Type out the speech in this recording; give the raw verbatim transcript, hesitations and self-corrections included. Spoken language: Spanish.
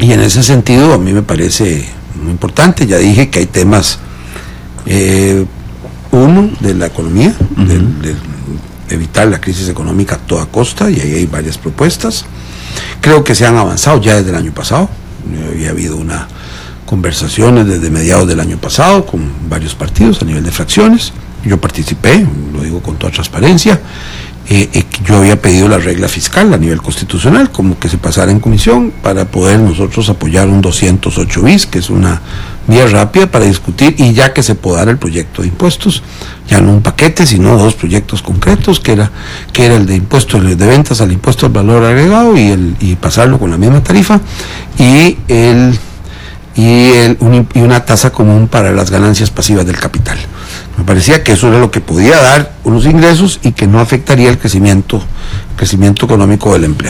Y en ese sentido a mí me parece muy importante. Ya dije que hay temas, eh, uno, de la economía, uh-huh. del, del evitar la crisis económica a toda costa, y ahí hay varias propuestas. Creo que se han avanzado ya desde el año pasado. Había habido una conversaciones desde mediados del año pasado con varios partidos a nivel de fracciones. Yo participé, lo digo con toda transparencia. Eh, eh, yo había pedido la regla fiscal a nivel constitucional, como que se pasara en comisión, para poder nosotros apoyar un doscientos ocho bis, que es una vía rápida para discutir, y ya que se podara el proyecto de impuestos, ya no un paquete, sino dos proyectos concretos, que era que era el de impuestos de ventas al impuesto al valor agregado, y el y pasarlo con la misma tarifa, y el y, el, un, y una tasa común para las ganancias pasivas del capital. Me parecía que eso era lo que podía dar unos ingresos y que no afectaría el crecimiento, crecimiento económico del empleo.